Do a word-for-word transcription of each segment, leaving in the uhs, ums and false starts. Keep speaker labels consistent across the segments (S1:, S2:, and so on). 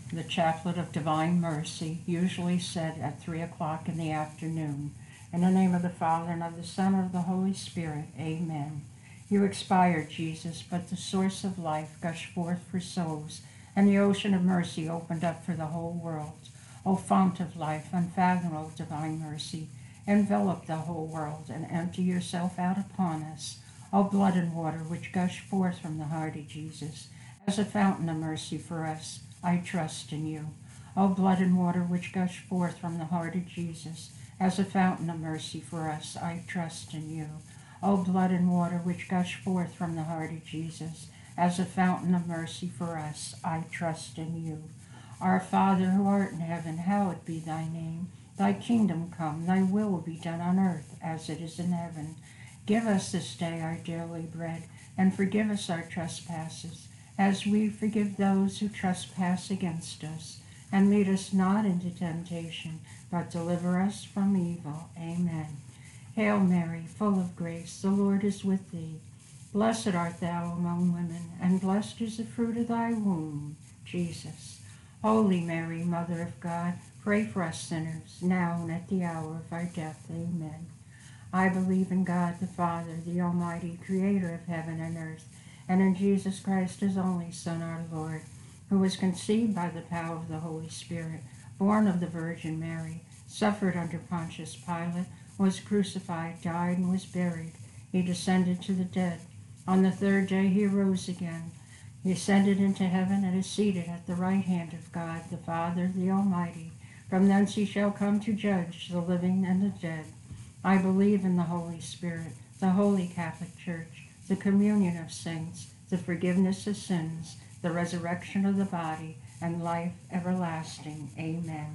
S1: The Chaplet of Divine Mercy, usually said at three o'clock in the afternoon. In the name of the Father, and of the Son, and of the Holy Spirit. Amen. You expired, Jesus, but the source of life gushed forth for souls, and the ocean of mercy opened up for the whole world. O fount of life, unfathomable divine mercy, envelop the whole world and empty yourself out upon us. O blood and water which gush forth from the heart of Jesus, as a fountain of mercy for us, I trust in you. O blood and water which gush forth from the heart of Jesus, as a fountain of mercy for us, I trust in you. O blood and water which gush forth from the heart of Jesus, as a fountain of mercy for us, I trust in you. Our Father who art in heaven, hallowed be thy name. Thy kingdom come, thy will be done on earth as it is in heaven. Give us this day our daily bread, and forgive us our trespasses, as we forgive those who trespass against us. And lead us not into temptation, but deliver us from evil. Amen. Hail Mary, full of grace, the Lord is with thee. Blessed art thou among women, and blessed is the fruit of thy womb, Jesus. Holy Mary, Mother of God, pray for us sinners, now and at the hour of our death. Amen. I believe in God the Father, the Almighty, creator of heaven and earth, and in Jesus Christ, his only Son, our Lord, who was conceived by the power of the Holy Spirit, born of the Virgin Mary, suffered under Pontius Pilate, was crucified, died, and was buried. He descended to the dead. On the third day he rose again. He ascended into heaven and is seated at the right hand of God, the Father, the Almighty. From thence he shall come to judge the living and the dead. I believe in the Holy Spirit, the Holy Catholic Church, the communion of saints, the forgiveness of sins, the resurrection of the body, and life everlasting. Amen.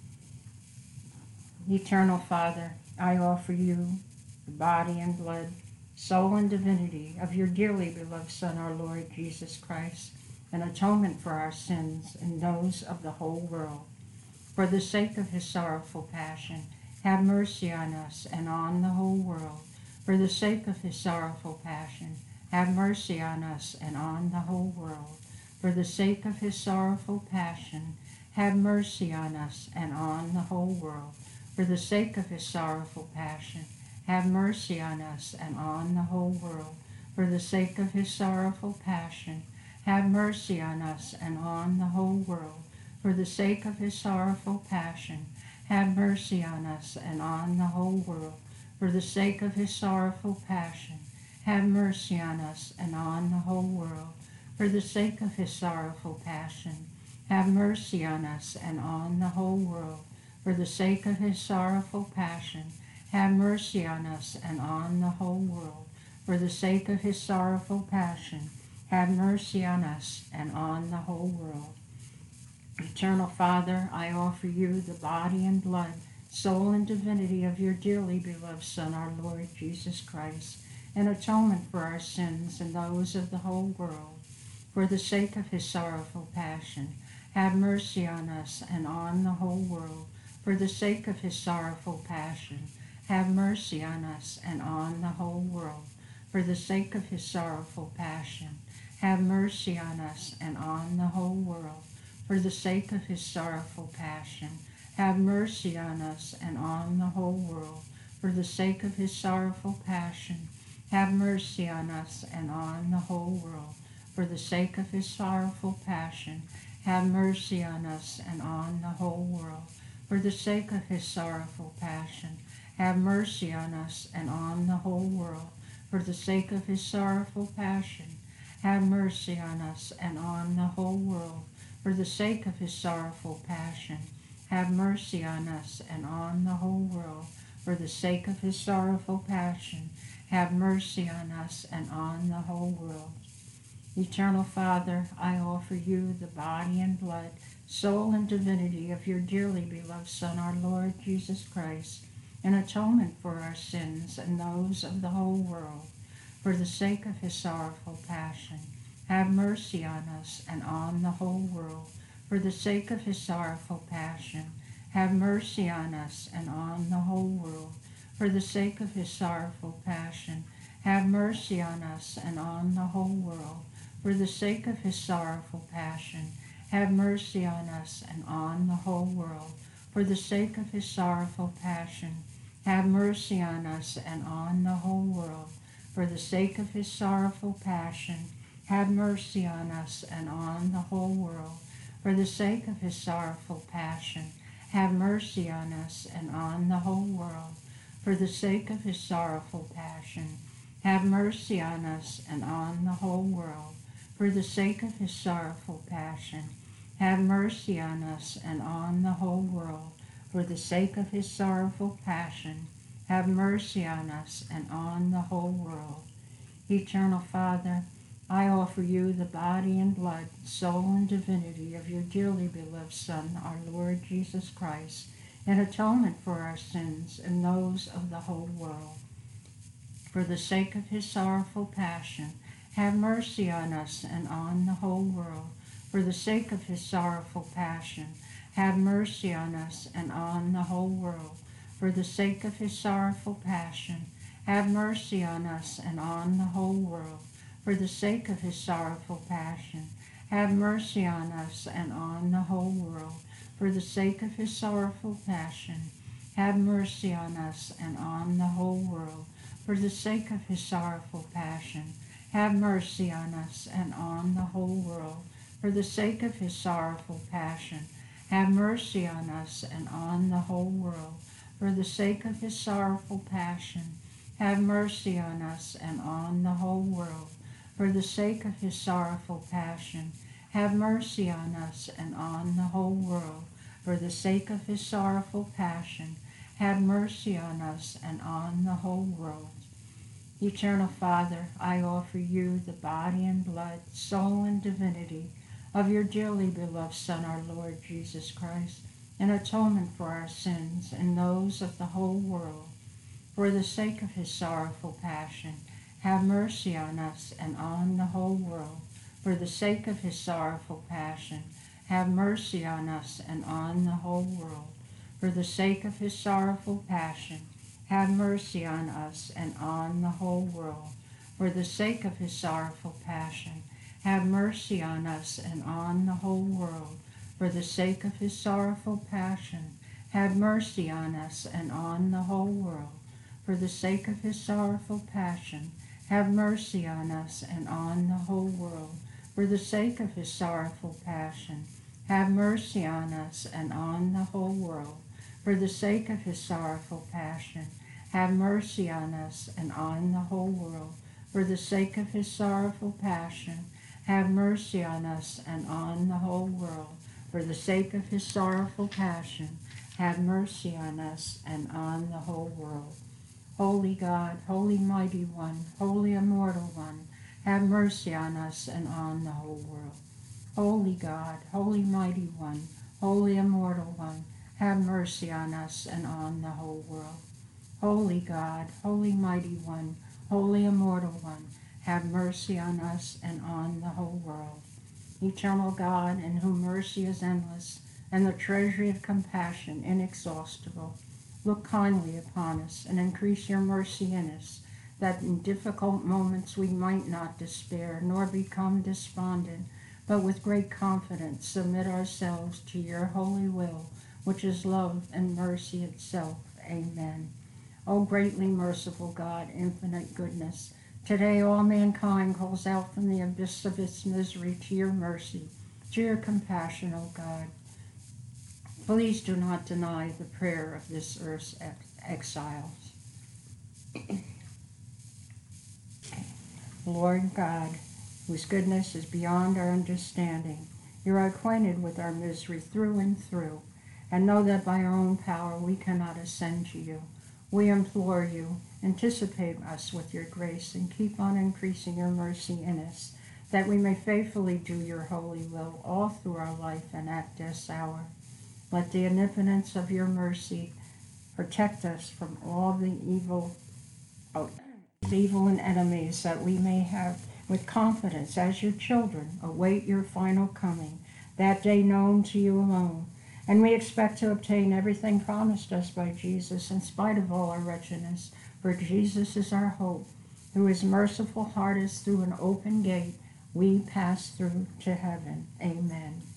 S1: Eternal Father, I offer you the body and blood, soul and divinity of your dearly beloved Son, our Lord Jesus Christ, an atonement for our sins and those of the whole world. For the sake of his sorrowful passion, have mercy on us and on the whole world. For the sake of his sorrowful passion, have mercy on us and on the whole world. For the sake of his sorrowful passion, have mercy on us and on the whole world. For the sake of his sorrowful passion, have mercy on us and on the whole world. For the sake of his sorrowful passion, have mercy on us and on the whole world. For the sake of his sorrowful passion, have mercy on us and on the whole world. For the sake of his sorrowful passion, have mercy on us and on the whole world. For the sake of his sorrowful passion, have mercy on us and on the whole world. For the sake of his sorrowful passion, have mercy on us and on the whole world. For the sake of his sorrowful passion, have mercy on us and on the whole world. Eternal Father, I offer you the body and blood, soul and divinity of your dearly beloved Son, our Lord Jesus Christ, an atonement for our sins and those of the whole world. For the sake of his sorrowful passion, have mercy on us and on the whole world. For the sake of his sorrowful passion, have mercy on us and on the whole world. For the sake of his sorrowful passion, have mercy on us and on the whole world. For the sake of his sorrowful passion, have mercy on us and on the whole world. For the sake of his sorrowful passion, have mercy on us and on the whole world. For the sake of his sorrowful passion, have mercy on us and on the whole world. For the sake of his sorrowful passion, have mercy on us and on the whole world. For the sake of his sorrowful passion, have mercy on us and on the whole world. For the sake of his sorrowful passion, have mercy on us and on the whole world. For the sake of his sorrowful passion, have mercy on us and on the whole world. Eternal Father, I offer you the body and blood, soul and divinity of your dearly beloved Son, our Lord Jesus Christ, an atonement for our sins and those of the whole world. For the sake of his sorrowful passion, have mercy on us and on the whole world. For the sake of his sorrowful passion, have mercy on us and on the whole world. For the sake of his sorrowful passion, have mercy on us and on the whole world. For the sake of his sorrowful passion, have mercy on us and on the whole world. For the sake of his sorrowful passion, have mercy on us and on the whole world. For the sake of his sorrowful passion, have mercy on us and on the whole world. For the sake of his sorrowful passion, have mercy on us and on the whole world. For the sake of his sorrowful passion, have mercy on us and on the whole world. For the sake of his sorrowful passion, have mercy on us and on the whole world. For the sake of his sorrowful passion, have mercy on us and on the whole world. Eternal Father, I offer you the body and blood, soul and divinity of your dearly beloved Son, our Lord Jesus Christ, in atonement for our sins and those of the whole world. For the sake of his sorrowful passion, have mercy on us and on the whole world. For the sake of his sorrowful passion, have mercy on us and on the whole world. For the sake of his sorrowful passion, have mercy on us and on the whole world. For the sake of his sorrowful passion, have mercy on us and on the whole world. For the sake of his sorrowful passion, have mercy on us and on the whole world. For the sake of his sorrowful passion, have mercy on us and on the whole world. For the sake of his sorrowful passion, have mercy on us and on the whole world. For the sake of his sorrowful passion, have mercy on us and on the whole world. For the sake of his sorrowful passion, have mercy on us and on the whole world. For the sake of his sorrowful passion, have mercy on us and on the whole world. Eternal Father, I offer you the body and blood, soul and divinity of your dearly beloved Son, our Lord Jesus Christ, in atonement for our sins and those of the whole world. For the sake of his sorrowful passion, have mercy on us and on the whole world. For the sake of his sorrowful passion, have mercy on us and on the whole world. For the sake of his sorrowful passion, have mercy on us and on the whole world. For the sake of his sorrowful passion, have mercy on us and on the whole world. For the sake of his sorrowful passion, have mercy on us and on the whole world. For the sake of his sorrowful passion, have mercy on us and on the whole world. For the sake of his sorrowful passion, have mercy on us and on the whole world. For the sake of his sorrowful passion, have mercy on us and on the whole world. For the sake of his sorrowful passion, have mercy on us and on the whole world. For the sake of his sorrowful passion, have mercy on us and on the whole world. Holy God, holy mighty one, holy immortal one, have mercy on us and on the whole world. Holy God, holy mighty one, holy immortal one, have mercy on us and on the whole world. Holy God, holy mighty one, holy immortal one, have mercy on us and on the whole world. Eternal God, in whom mercy is endless and the treasury of compassion inexhaustible, look kindly upon us and increase your mercy in us, that in difficult moments we might not despair nor become despondent, but with great confidence submit ourselves to your holy will, which is love and mercy itself. Amen. O greatly merciful God, infinite goodness, today all mankind calls out from the abyss of its misery to your mercy, to your compassion, O God. Please do not deny the prayer of this earth's ex- exiles. Lord God, whose goodness is beyond our understanding, you are acquainted with our misery through and through, and know that by our own power we cannot ascend to you. We implore you, anticipate us with your grace, and keep on increasing your mercy in us, that we may faithfully do your holy will all through our life and at death's hour. Let the omnipotence of your mercy protect us from all the evil, oh, evil and enemies, that we may have with confidence as your children await your final coming, that day known to you alone. And we expect to obtain everything promised us by Jesus in spite of all our wretchedness, for Jesus is our hope. Through his merciful heart, as through an open gate, we pass through to heaven. Amen.